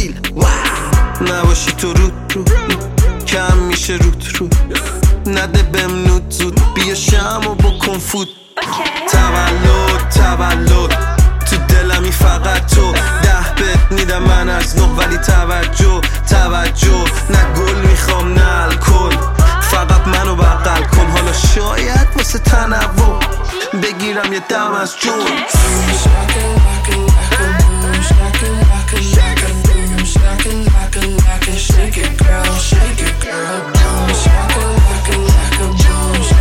فیل نباشی تو رو کم میشه رو نده بهم نود زود بیا شمو بکن فوت تولد تو دلمی فقط تو 10 بهت میدم من از نه ولی توجه نه گل میخوام نه الکل فقط منو بغل کن حالا شاید واسه تنوع بگیرم یه دم از جون